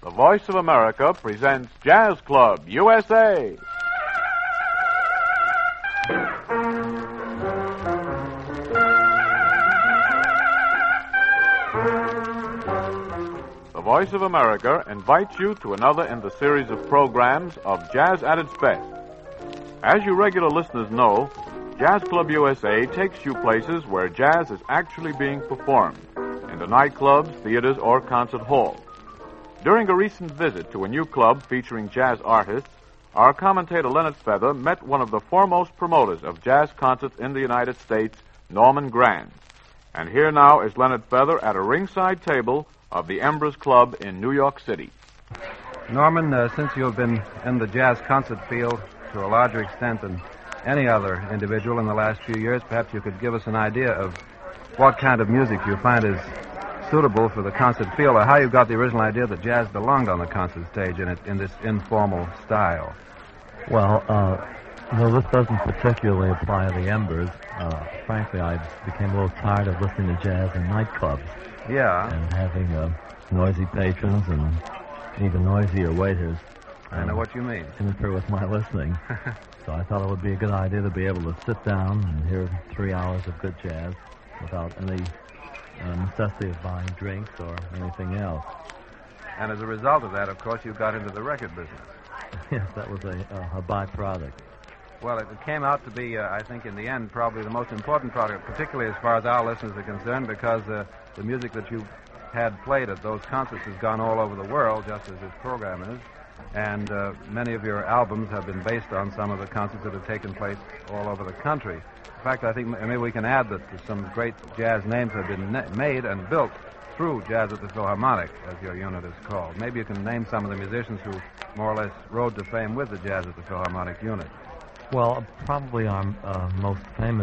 The Voice of America presents Jazz Club USA. The Voice of America invites you to another in the series of programs of Jazz at its Best. As you regular listeners know, Jazz Club USA takes you places where jazz is actually being performed, in the nightclubs, theaters, or concert halls. During a recent visit to a new club featuring jazz artists, our commentator Leonard Feather met one of the foremost promoters of jazz concerts in the United States, Norman Granz. And here now is Leonard Feather at a ringside table of the Embers Club in New York City. Norman, since you've been in the jazz concert field to a larger extent than any other individual in the last few years, perhaps you could give us an idea of what kind of music you find is suitable for the concert field, or how you got the original idea that jazz belonged on the concert stage in this informal style. Well, no, this doesn't particularly apply to the Embers. Frankly, I became a little tired of listening to jazz in nightclubs. Yeah. And having noisy patrons and even noisier waiters. I know what you mean. Interfere with my listening. So I thought it would be a good idea to be able to sit down and hear 3 hours of good jazz without any necessity of buying drinks or anything else. And as a result of that, of course, you got into the record business. Yes, that was a byproduct. Well, it came out to be, I think, in the end, probably the most important product, particularly as far as our listeners are concerned, because the music that you had played at those concerts has gone all over the world, just as this program is. And many of your albums have been based on some of the concerts that have taken place all over the country. In fact, I think maybe we can add that some great jazz names have been made and built through Jazz at the Philharmonic, as your unit is called. Maybe you can name some of the musicians who more or less rode to fame with the Jazz at the Philharmonic unit. Well, probably our most famous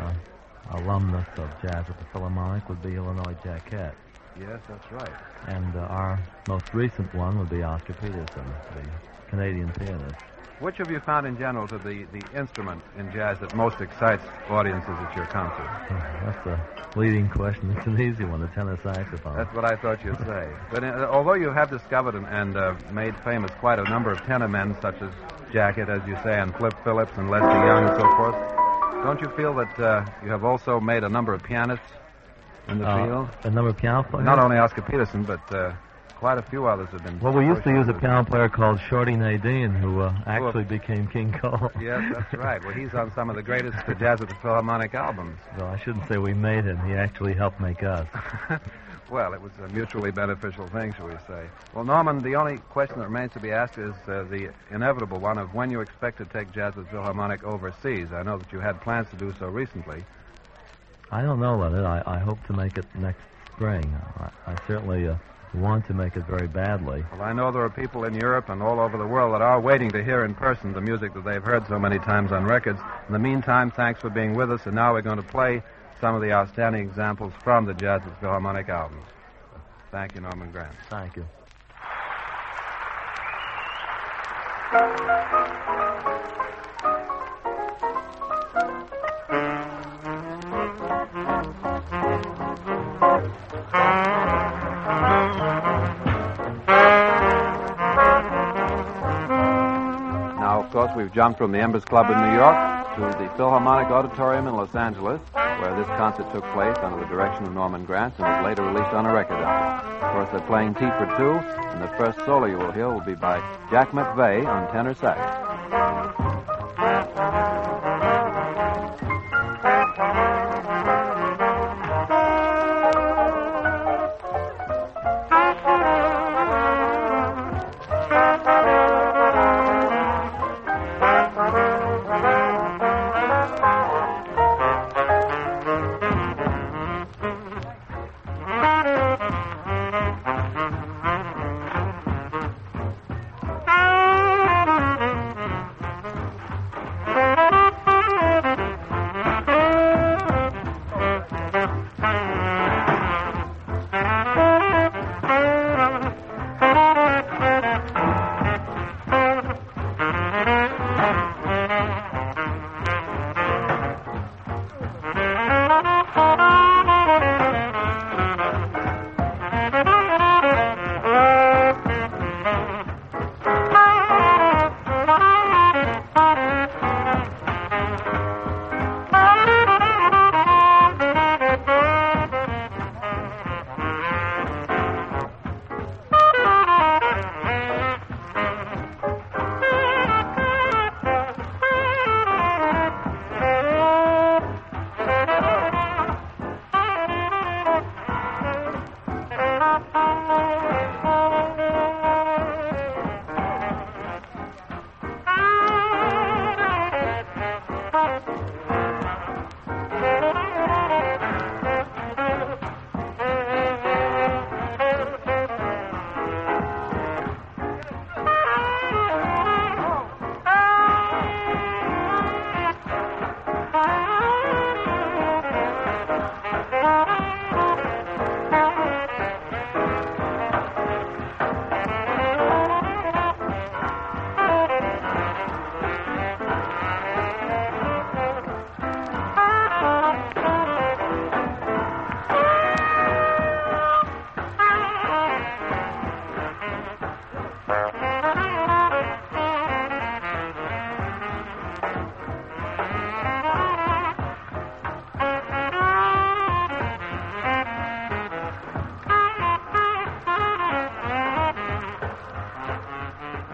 alumnus of Jazz at the Philharmonic would be Illinois Jacquet. Yes, that's right. And our most recent one would be Oscar Peterson, the Canadian pianist. Which have you found in general to the instrument in jazz that most excites audiences at your concert? That's a leading question. It's an easy one, the tenor saxophone. That's what I thought you'd say. But although you have discovered and made famous quite a number of tenor men, such as Jacquet, as you say, and Flip Phillips and Lester Young and so forth, don't you feel that you have also made a number of pianists in the field? A number of piano players? Not only Oscar Peterson, but quite a few others have been... Well, we used to use a piano player called Shorty Nadine, who actually became King Cole. Yes, that's right. Well, he's on some of the greatest Jazz at the Philharmonic albums. Well, I shouldn't say we made him. He actually helped make us. Well, it was a mutually beneficial thing, shall we say. Well, Norman, the only question that remains to be asked is the inevitable one of when you expect to take Jazz at the Philharmonic overseas. I know that you had plans to do so recently. I don't know, Leonard. I hope to make it next spring. I certainly want to make it very badly. Well, I know there are people in Europe and all over the world that are waiting to hear in person the music that they've heard so many times on records. In the meantime, thanks for being with us, and now we're going to play some of the outstanding examples from the Jazz at the Philharmonic albums. Thank you, Norman Granz. Thank you. We've jumped from the Embers Club in New York to the Philharmonic Auditorium in Los Angeles, where this concert took place under the direction of Norman Granz and was later released on a record album. Of course, they're playing T for Two, and the first solo you will hear will be by Jack McVeigh on tenor sax.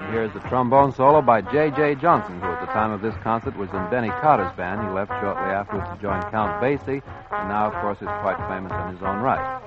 Here's the trombone solo by J.J. Johnson, who at the time of this concert was in Benny Carter's band. He left shortly afterwards to join Count Basie, and now, of course, is quite famous in his own right.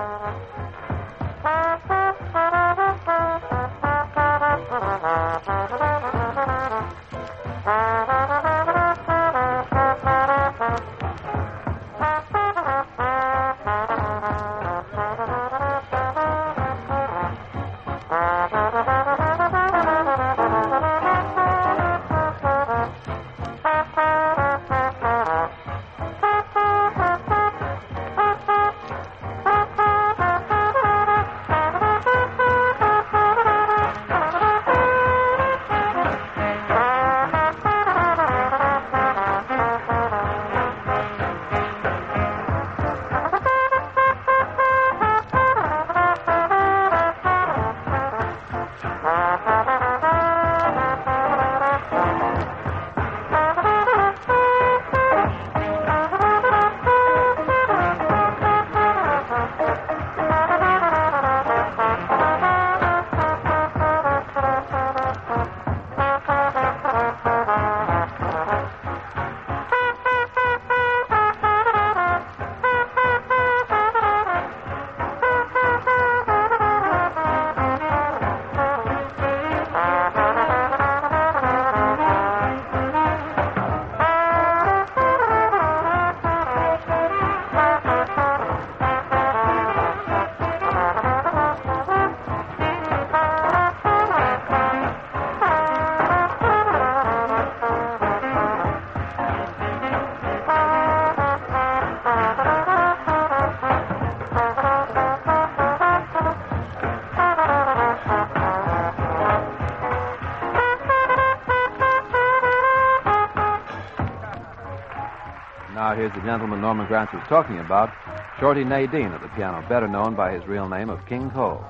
Now here's the gentleman Norman Granz was talking about, Shorty Nadine at the piano, better known by his real name of King Cole.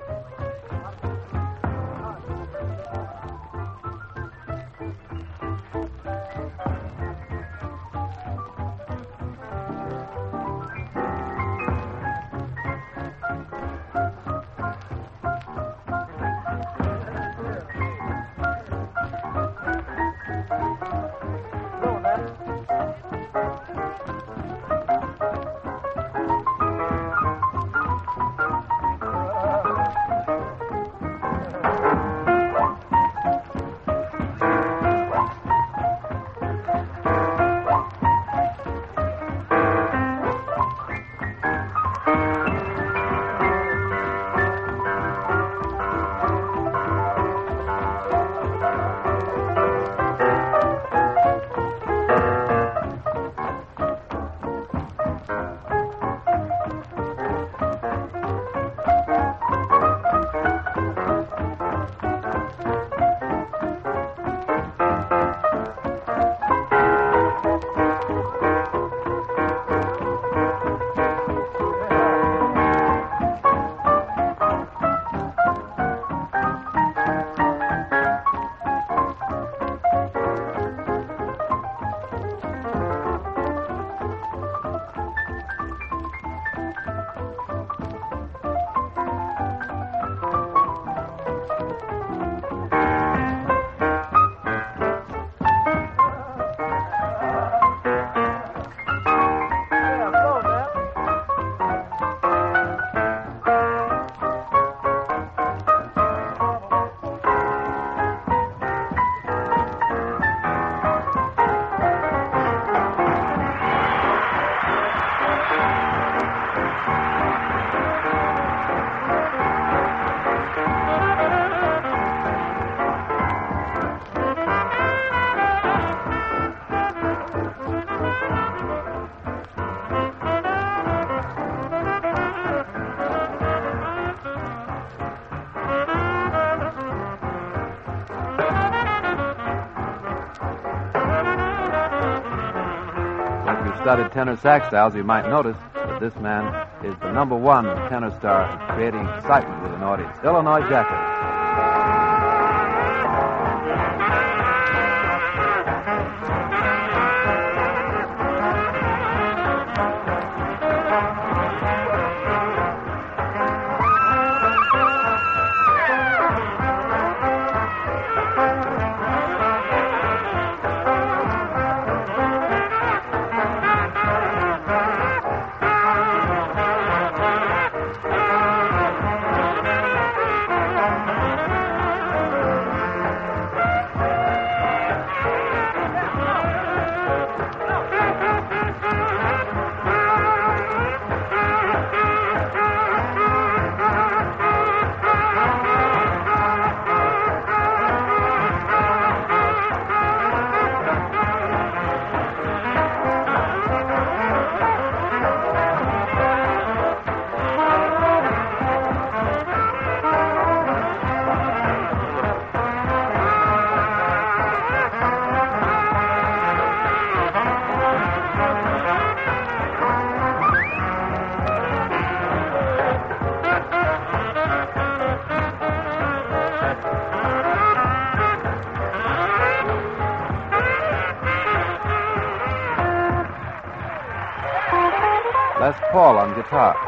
Studied tenor sax styles, you might notice that this man is the number one tenor star creating excitement with an audience. Illinois Jacquet. Les Paul on guitar.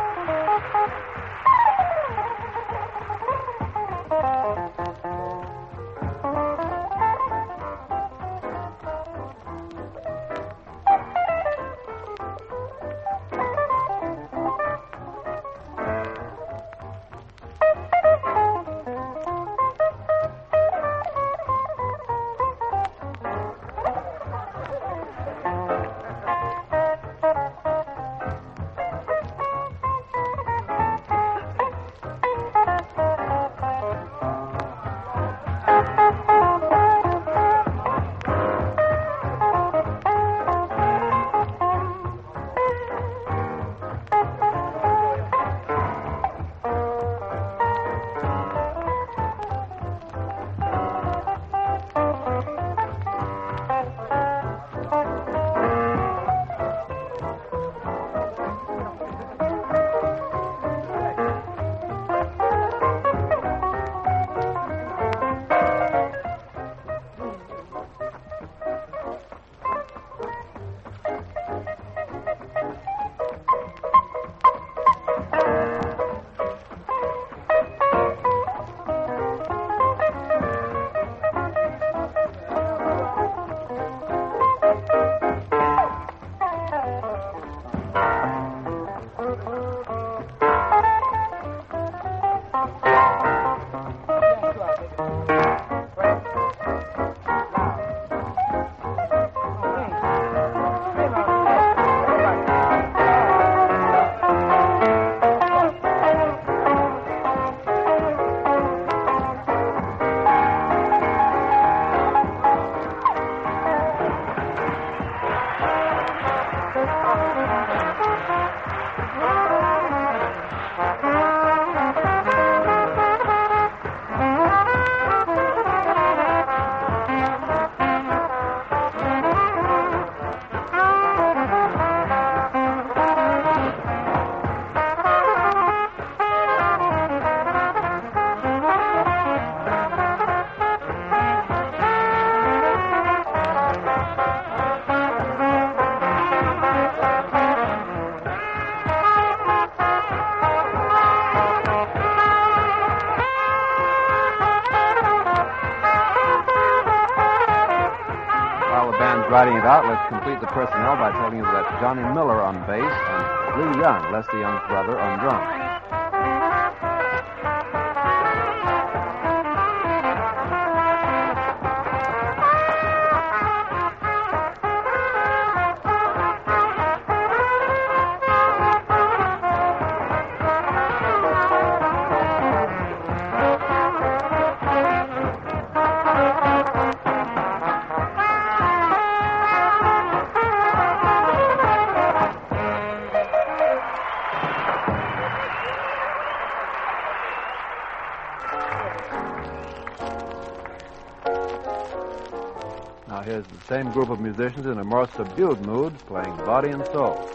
Writing it out, let's complete the personnel by telling you that Johnny Miller on bass and Lee Young, Leslie Young's brother, on drums. Now here's the same group of musicians in a more subdued mood playing Body and Soul.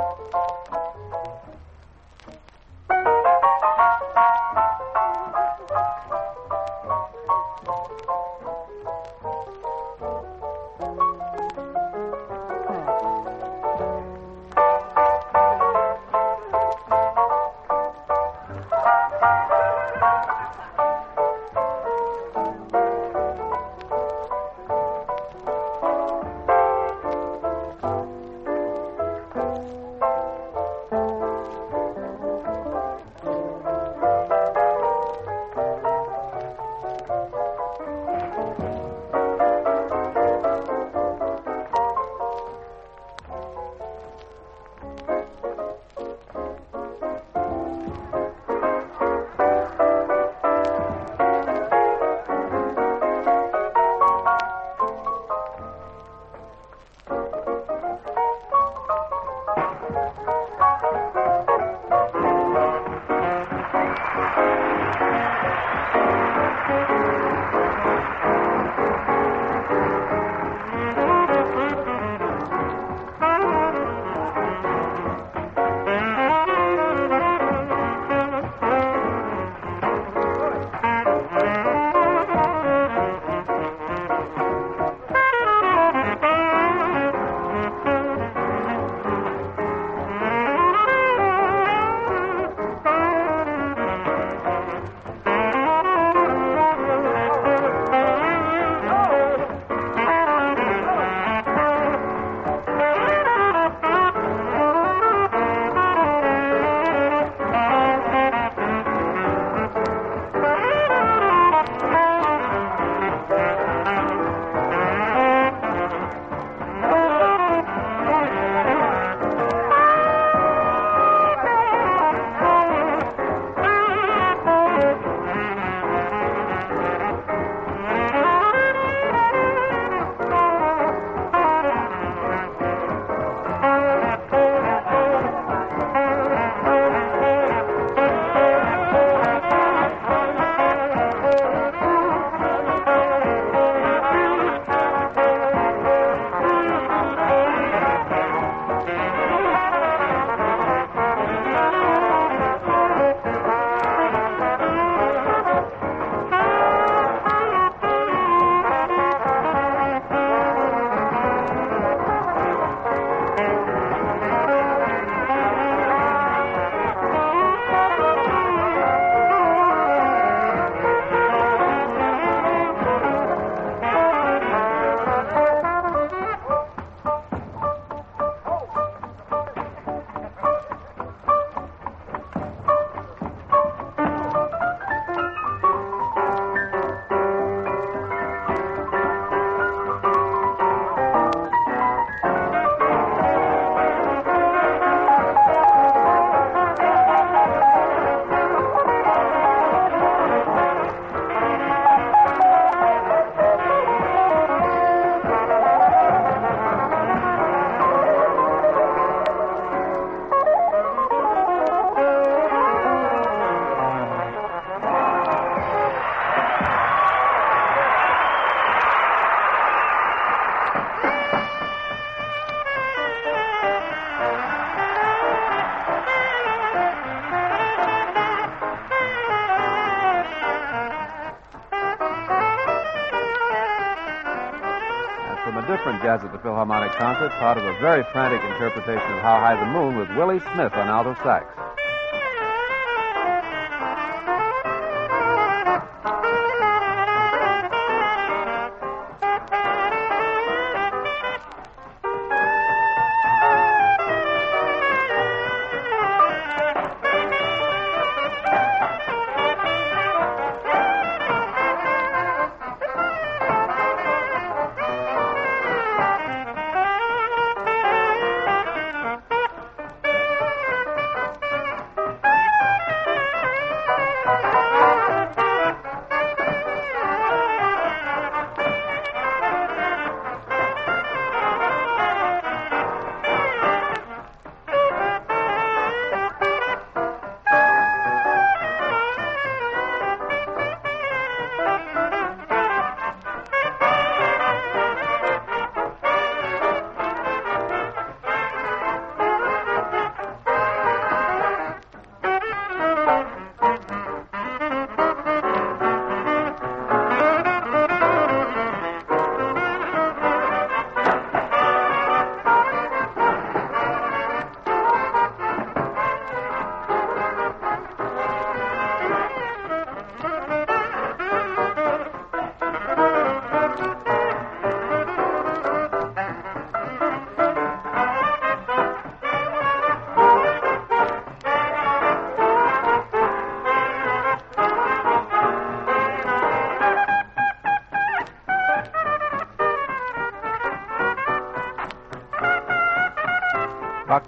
different Jazz at the Philharmonic concert, part of a very frantic interpretation of How High the Moon with Willie Smith on alto sax.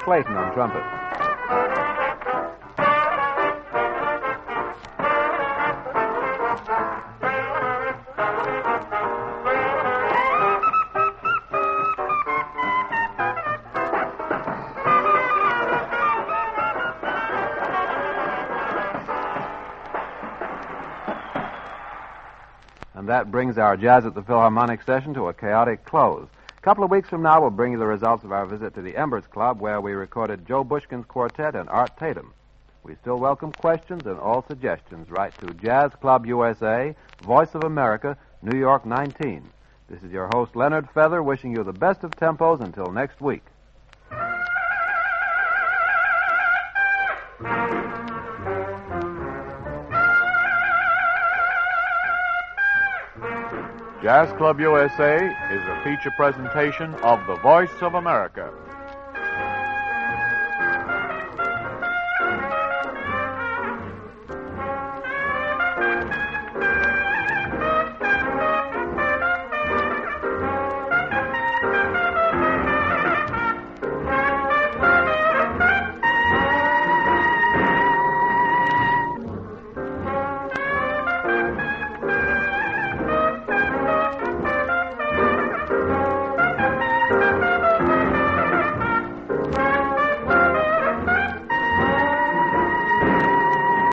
Clayton on trumpet. And that brings our Jazz at the Philharmonic session to a chaotic close. A couple of weeks from now, we'll bring you the results of our visit to the Embers Club, where we recorded Joe Bushkin's quartet and Art Tatum. We still welcome questions and all suggestions. Write to Jazz Club USA, Voice of America, New York 19. This is your host, Leonard Feather, wishing you the best of tempos until next week. Jazz Club USA is a feature presentation of the Voice of America.